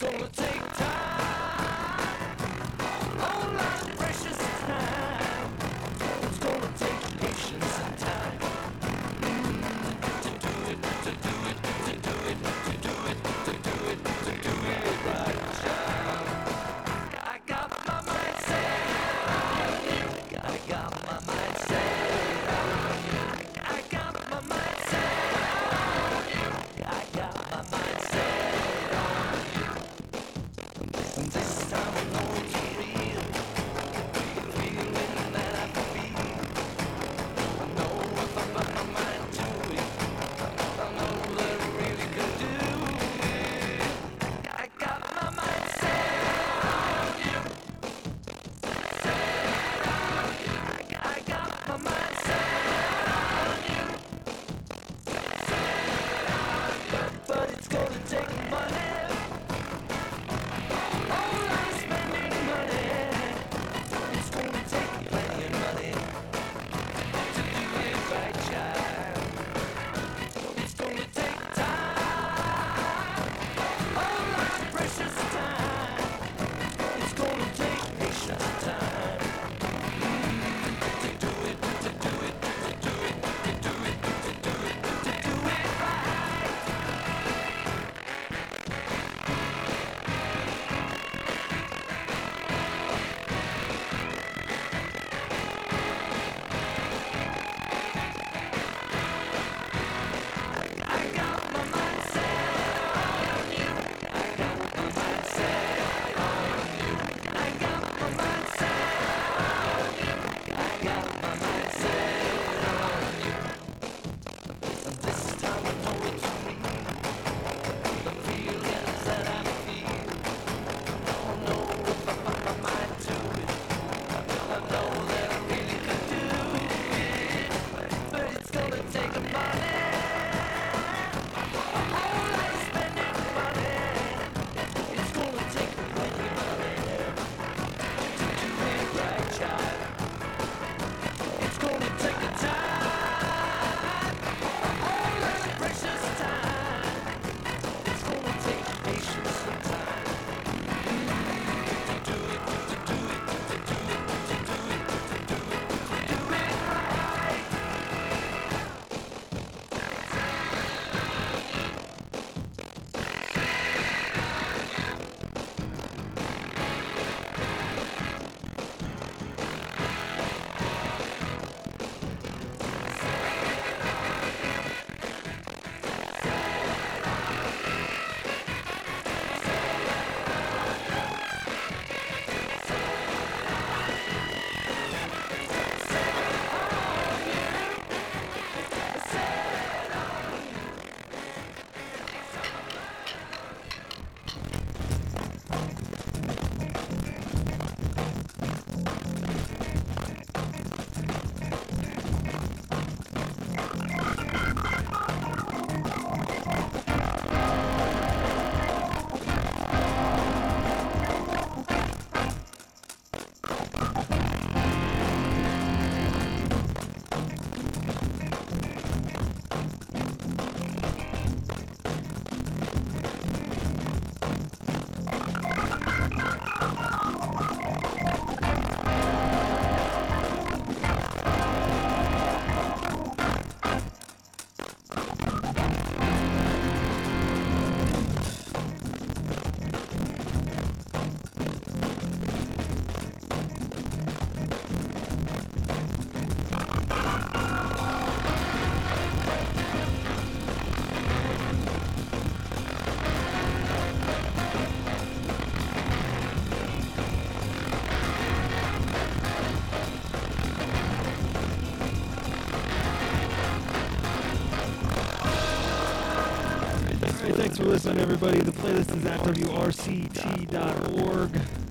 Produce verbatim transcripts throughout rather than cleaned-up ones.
Thanks for listening, everybody. The playlist is at W R C T dot org.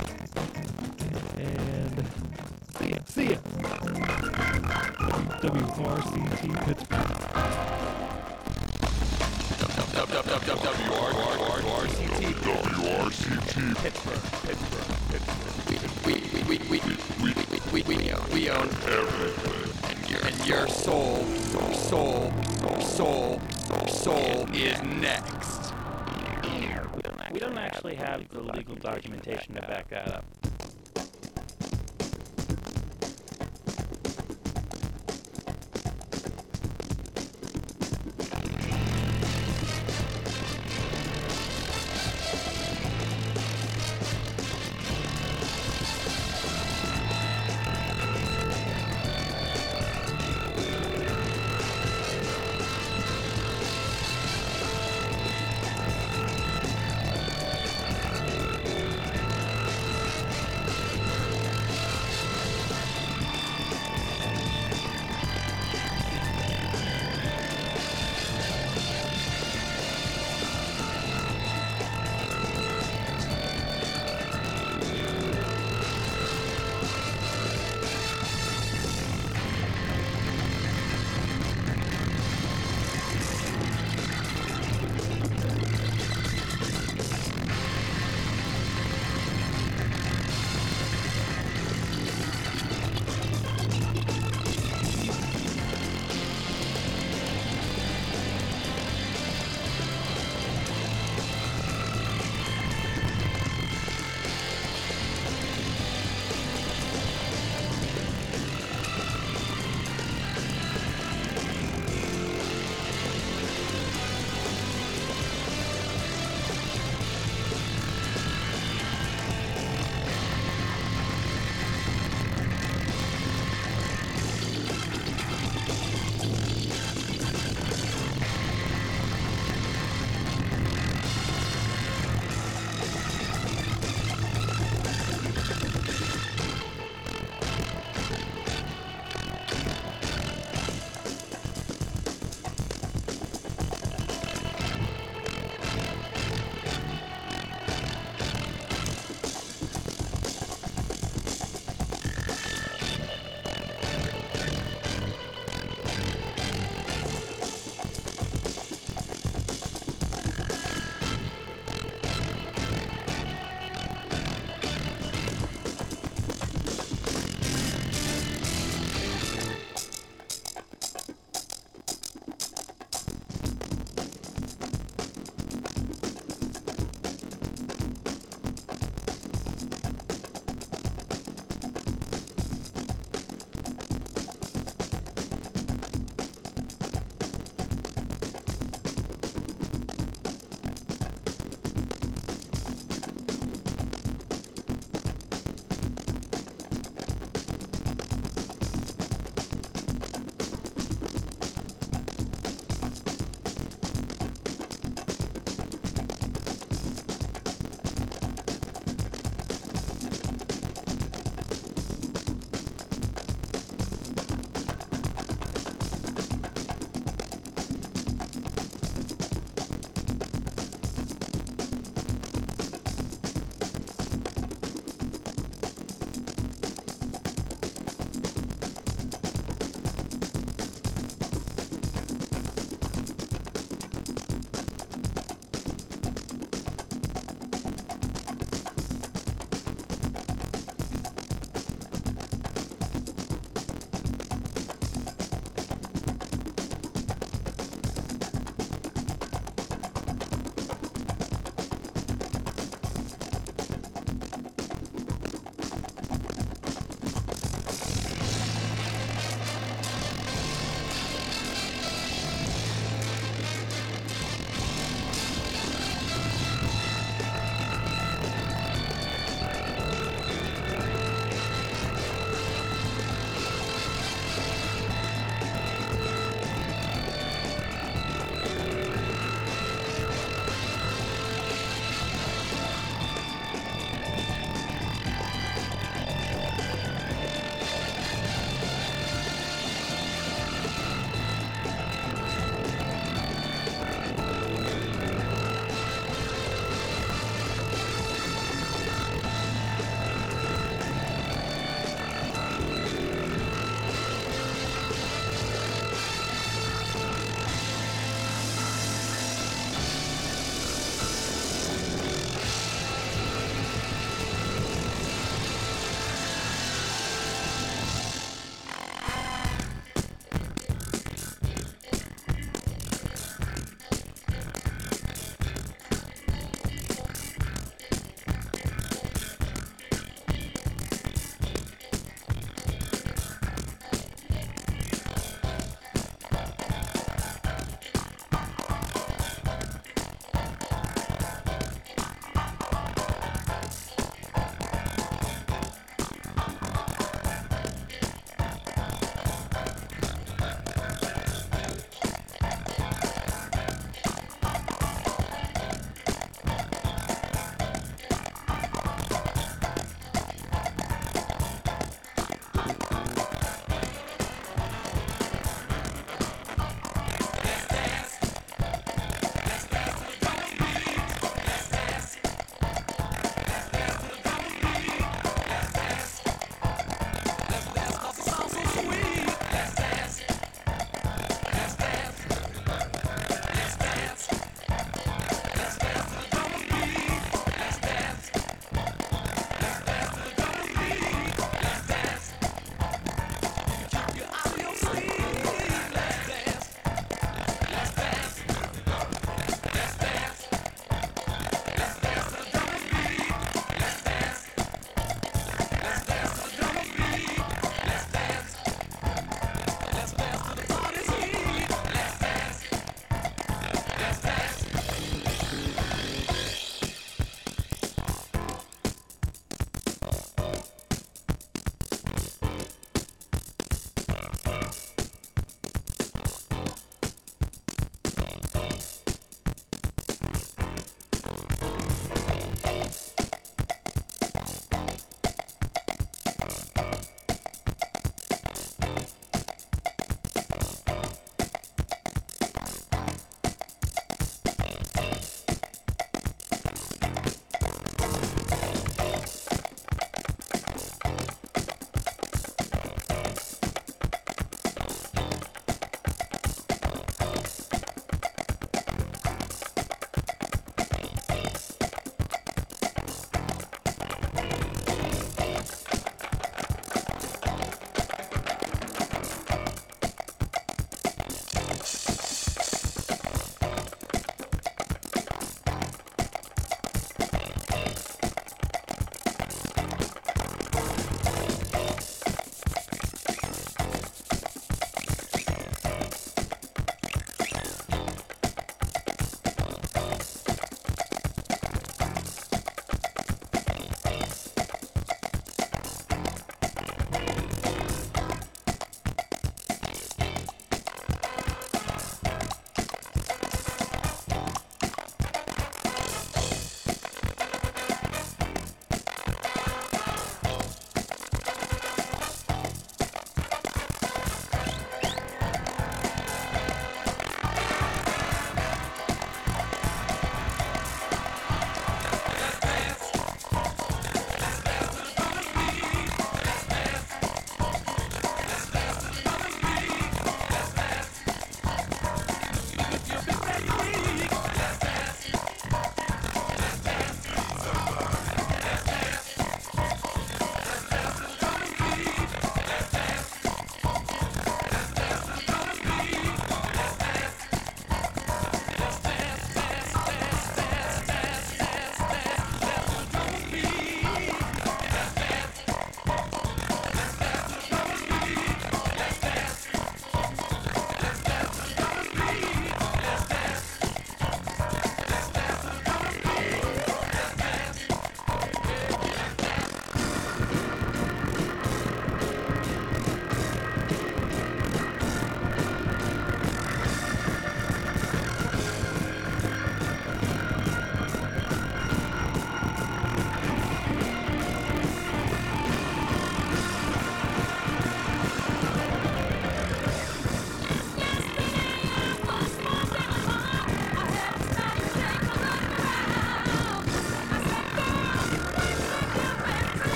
And see ya. See ya. W R C T Pittsburgh. W R C T Pittsburgh. Pittsburgh. Pittsburgh. We we we we we we we own we own everything. And your and your soul, soul, soul, soul is next. we don't actually have the legal documentation to back that up.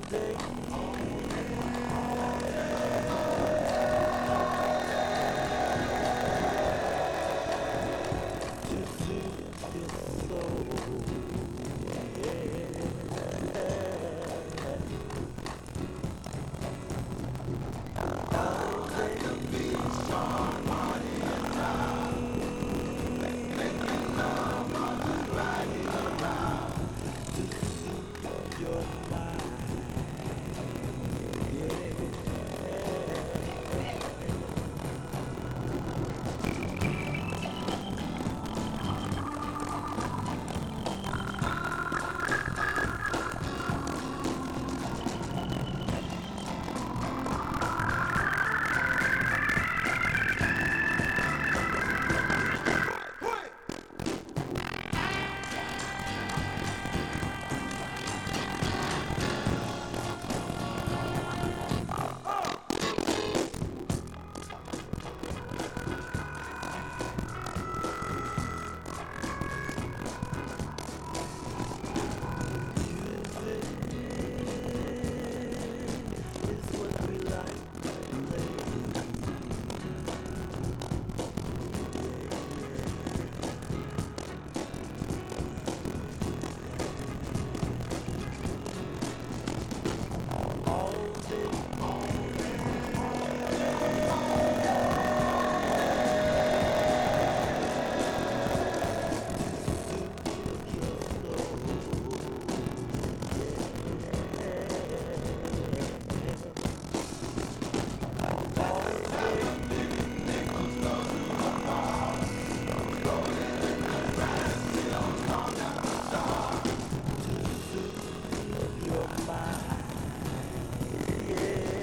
Yeah.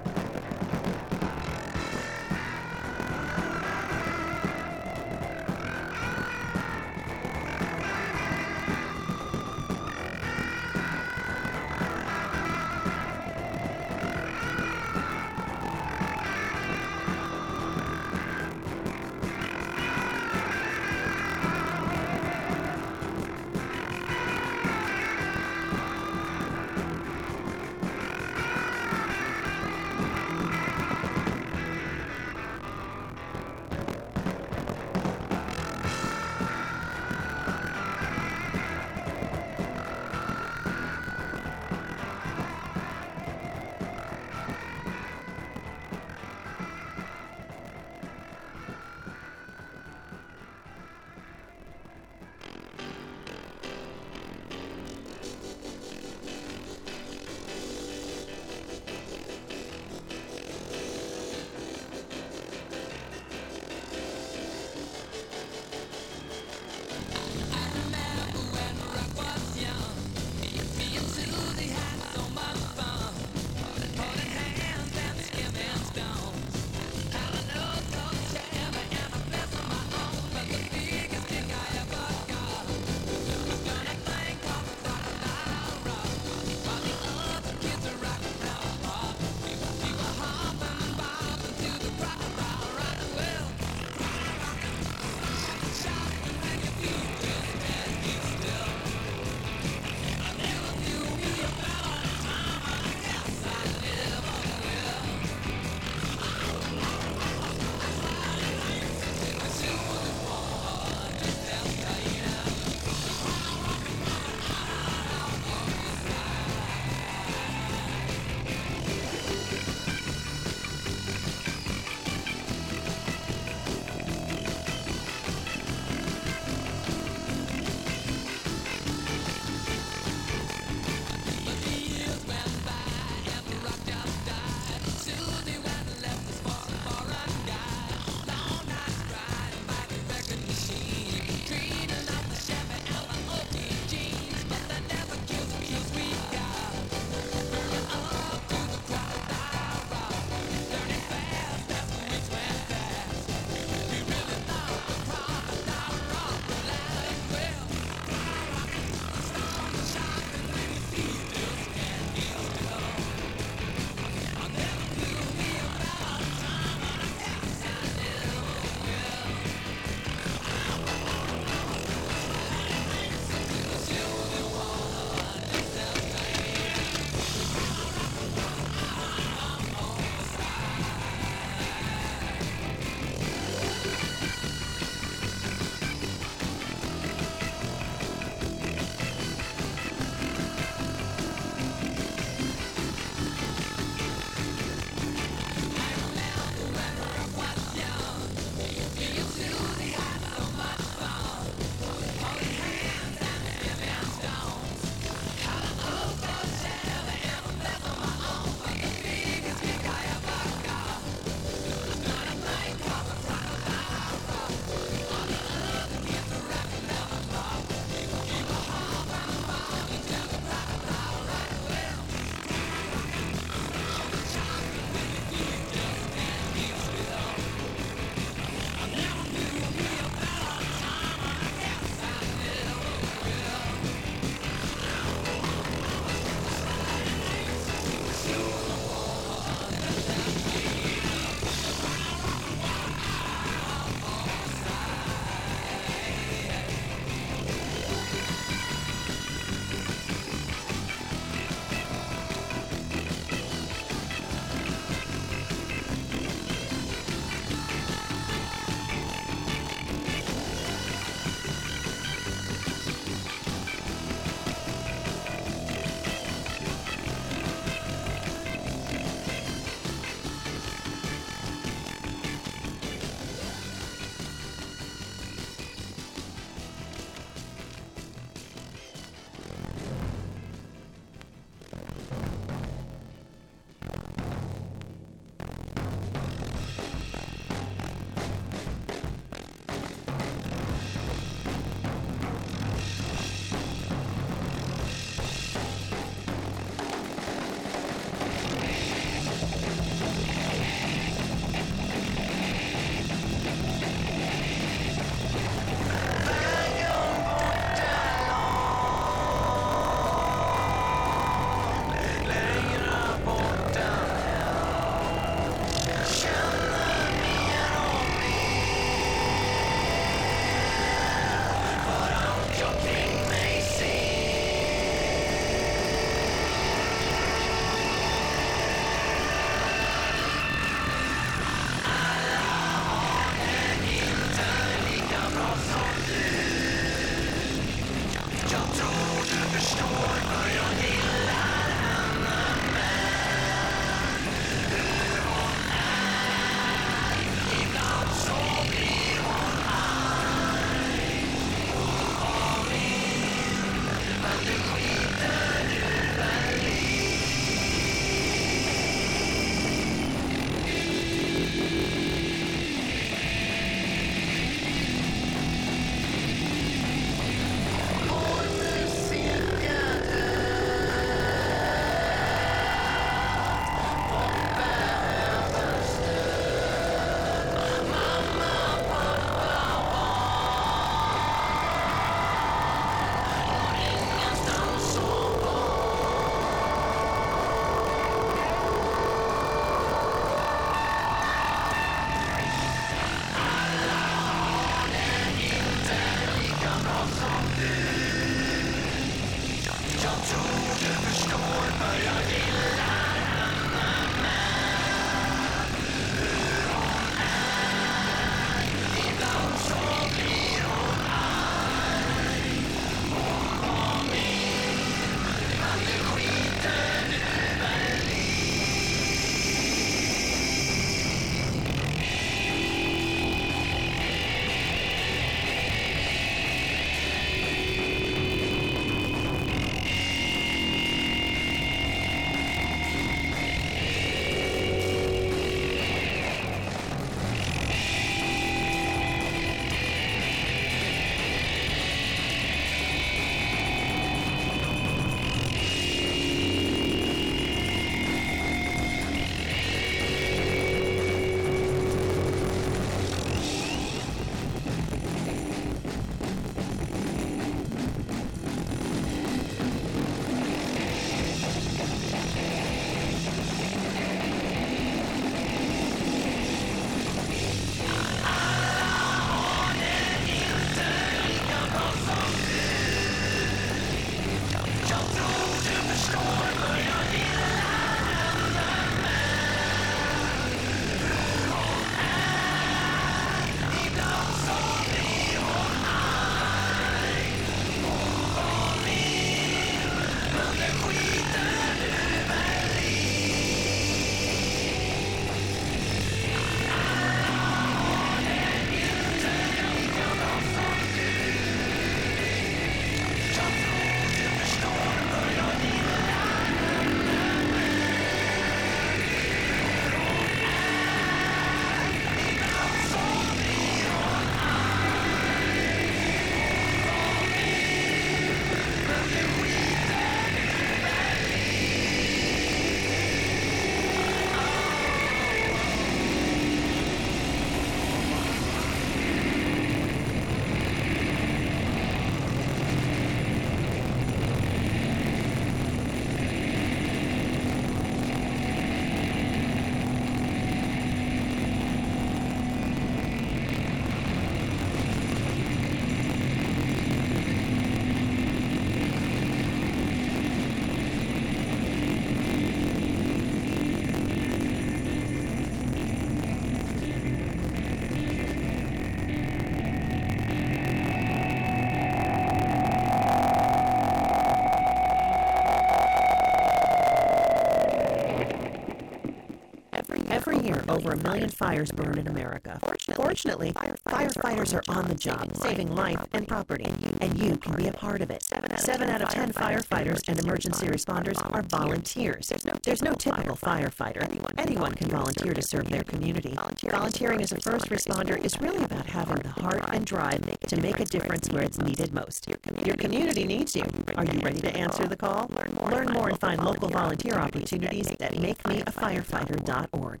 Every year, over a million fires burn in America. Fortunately, firefighters are on the job, saving life and property, and you can be a part of it. Seven out of ten firefighters and emergency responders are volunteers. There's no typical firefighter. Anyone can volunteer to serve their community. Volunteering as a first responder is really about having the heart and drive to make a difference where it's needed most. Your community needs you. Are you ready to answer the call? Learn more and find local volunteer opportunities at make me a firefighter dot org.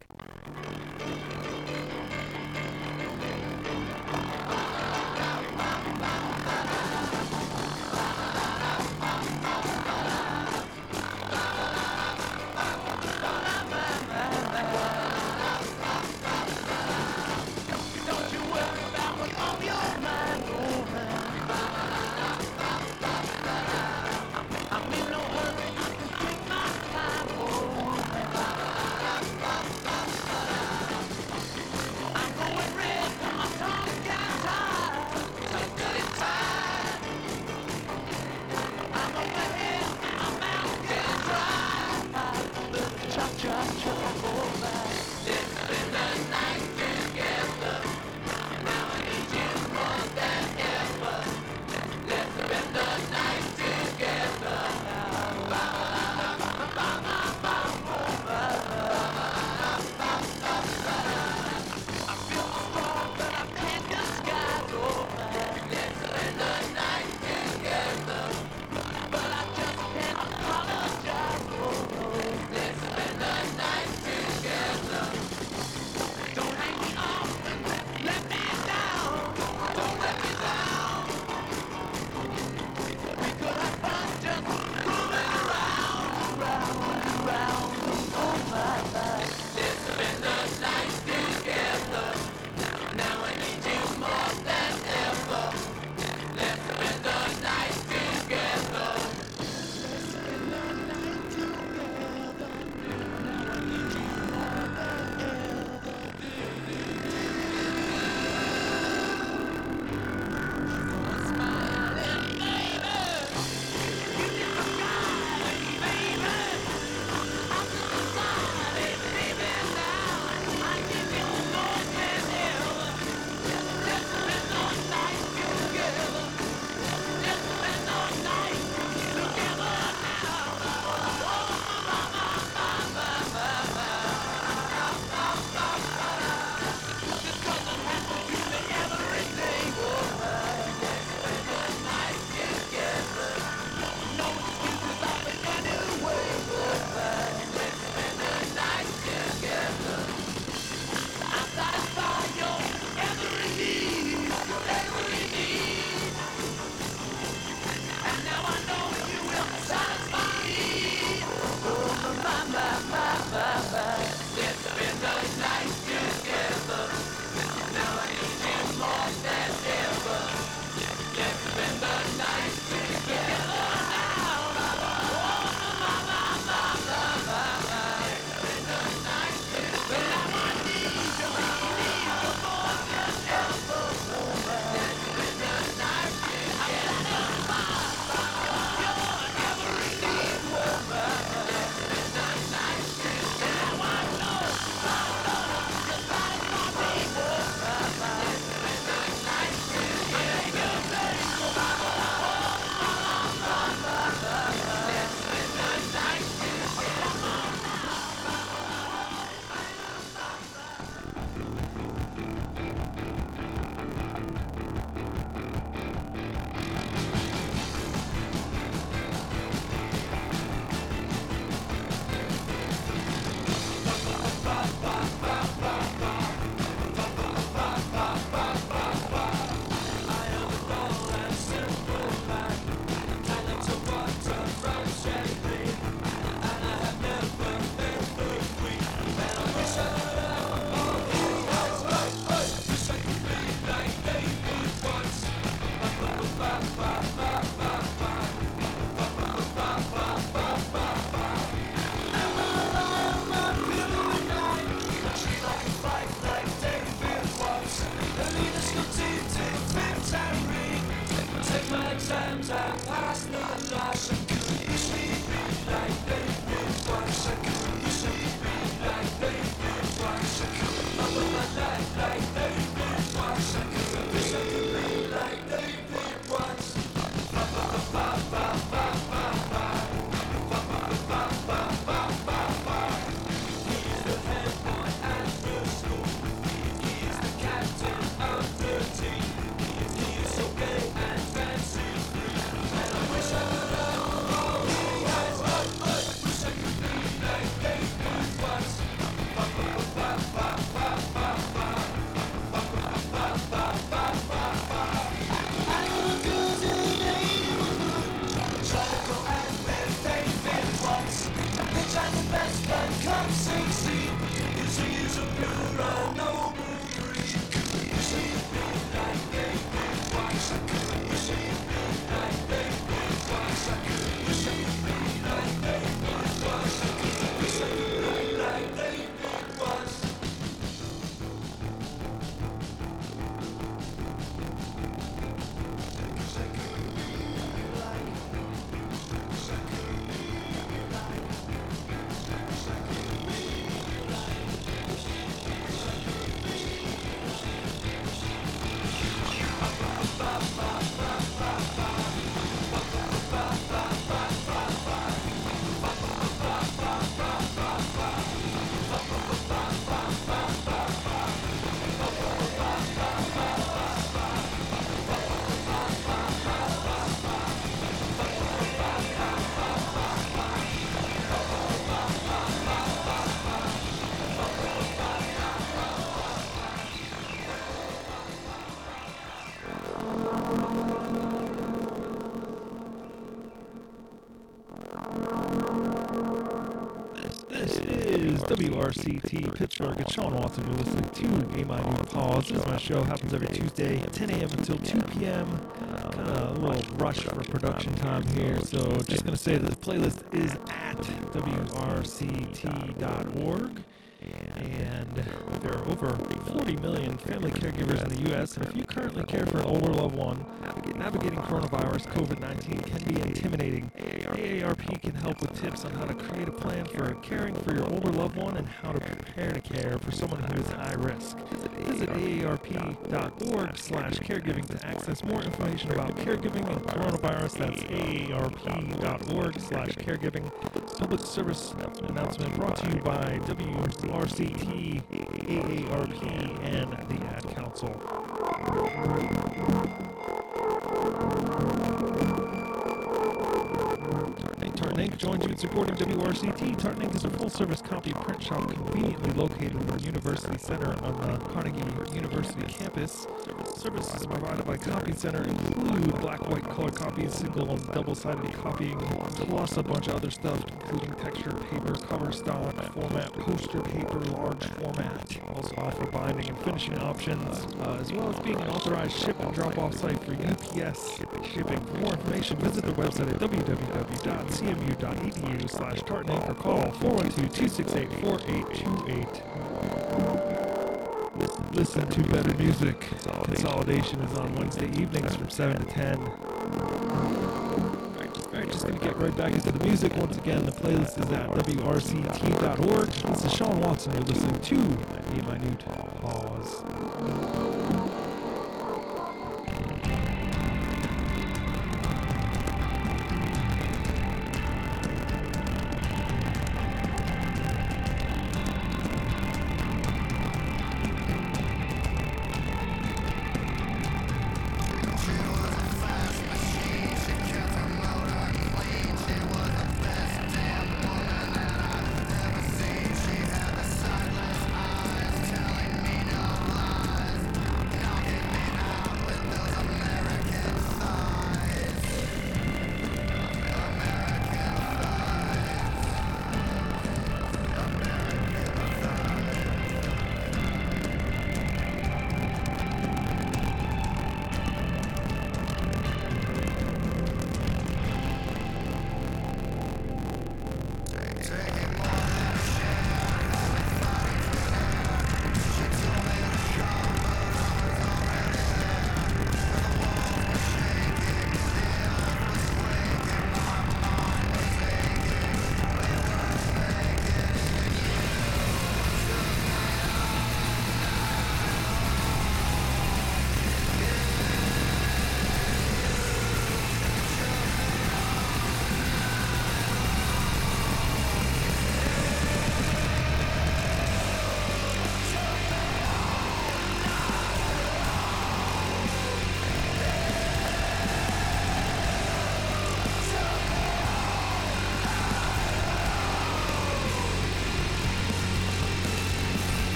Let's spend the night together. W R C T Pittsburgh. It's Sean Watson. You're listening to A My New Pause. This is my show. Happens every Tuesday, ten a.m. until two p.m. Kind of a little rush for production time here. So just going to say that the playlist is at W R C T dot org. And there are over forty million family caregivers in the U S, and if you currently care for an older loved one, navigating coronavirus COVID nineteen can be intimidating. A A R P can help with tips on how to create a plan for caring for your older loved one and how to prepare to care for someone who is high risk. Visit A A R P dot org slash caregiving to access more information about caregiving and coronavirus. That's A A R P dot org slash caregiving. Public service announcement brought to you by W R C T, A A R P, and the Ad Council. Tartan Incorporated joins you in supporting W R C T. Tartan Incorporated is a full-service copy print shop conveniently located in the University Center on the Carnegie University campus. Services provided by Copy Center include black, white, color copies, single and double-sided copying, plus a bunch of other stuff, including texture, paper, cover stock, format, poster paper, large format. Also offer binding and finishing options, uh, as well as being an authorized ship and drop-off site for U P S shipping. For more information, visit their website at w w w dot c m u dot e d u slash tartan inc or call four one two, two six eight, four eight two eight. Listen to better music. Consolidation is on Wednesday evenings from seven to ten. Alright, just gonna get right back into the music. Once again, the playlist is at W R C T dot org. This is Sean Watson. You're listening to A My New Pause. Telling me no lies.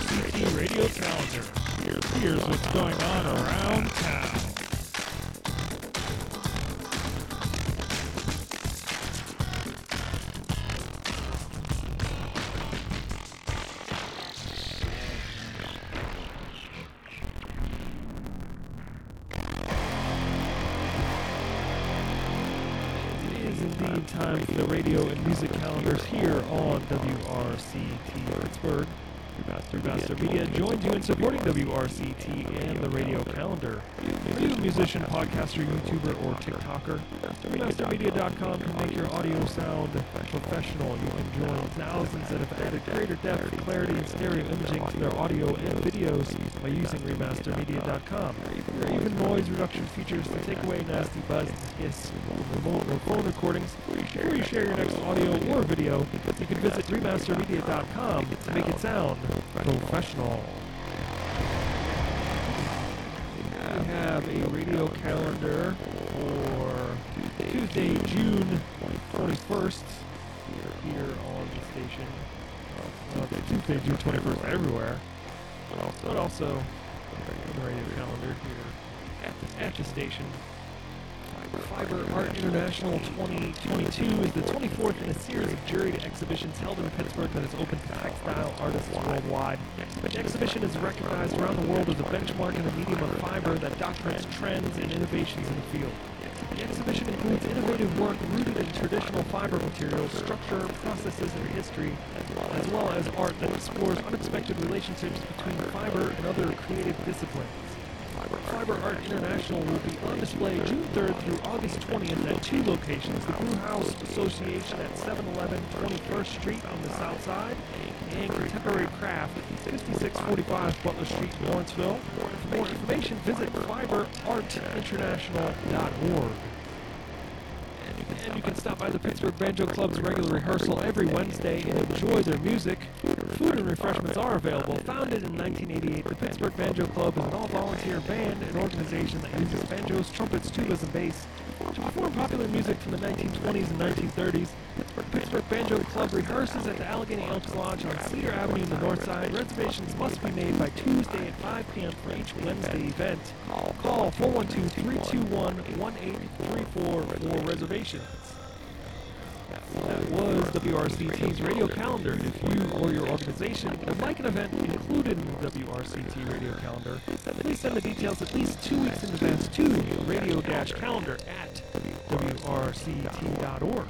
C T Radio Calendar. Here's, here's what's going on around town. Indeed, time for the radio and music calendars here on W R C T Pittsburgh. Remaster Media joins you in supporting W R C T and the radio calendar. Are you a musician, podcaster, YouTuber, or TikToker? Remaster Media dot com can make your audio sound professional. You can join thousands that have added greater depth, clarity, and stereo imaging to their audio and videos by using Remaster Media dot com. There are even noise reduction features to take away nasty buzz and hiss from remote or phone recordings. Before you share your next audio or video, you can visit Remaster Media dot com to make it sound professional. We have a radio calendar for Tuesday, June twenty-first here on the station. Well, Tuesday, June twenty-first everywhere, but also on the radio calendar here at the, at the station. Fiber Art International twenty twenty-two is the twenty-fourth in a series of juried exhibitions held in Pittsburgh that is open to textile artists worldwide. The exhibition is recognized around the world as a benchmark in the medium of fiber that documents trends and innovations in the field. The exhibition includes innovative work rooted in traditional fiber materials, structure, processes, and history, as well as art that explores unexpected relationships between fiber and other creative disciplines. Fiber Art International will be on display June third through August twentieth at two locations, the Brew House Association at seven eleven twenty-first Street on the south side, and Contemporary Craft, fifty-six forty-five Butler Street, Lawrenceville. For more information, visit fiber art international dot org. And you can stop by the Pittsburgh Banjo Club's regular rehearsal every Wednesday and enjoy their music. Food and refreshments are available. Founded in nineteen eighty-eight, the Pittsburgh Banjo Club is an all-volunteer band and organization that uses banjos, trumpets, tubas, and bass to perform popular music from the nineteen twenties and nineteen thirties. The Pittsburgh Banjo Club rehearses at the Allegheny Elks Lodge on Cedar Avenue in the north side. Reservations must be made by Tuesday at five p m for each Wednesday event. Call four one two, three two one, one eight three four for reservations. That was W R C T's radio calendar. If you or your organization would like an event included in the W R C T radio calendar, please send the details at least two weeks in advance to radio-calendar at W R C T dot org.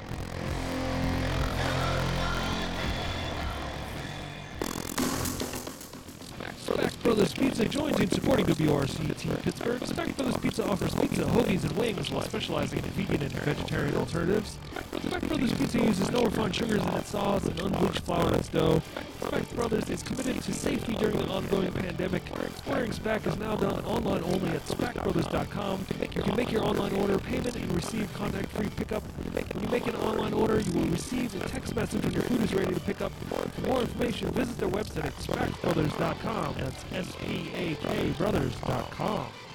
Speck Brothers Pizza joins in supporting W R C T Pittsburgh. Speck Brothers Pizza offers pizza, hoagies, and wings while specializing in vegan and vegetarian alternatives. Speck Brothers Pizza uses no refined sugars in its sauce and unbleached flour in its dough. Speck Brothers is committed to safety during the ongoing pandemic. Ordering Speck is now done online only at speck brothers dot com. You can make your online order, payment, and receive contact-free pickup. When you make an online order, you will receive a text message when your food is ready to pick up. For more information, visit their website at speck brothers dot com. That's S P A K brothers dot com.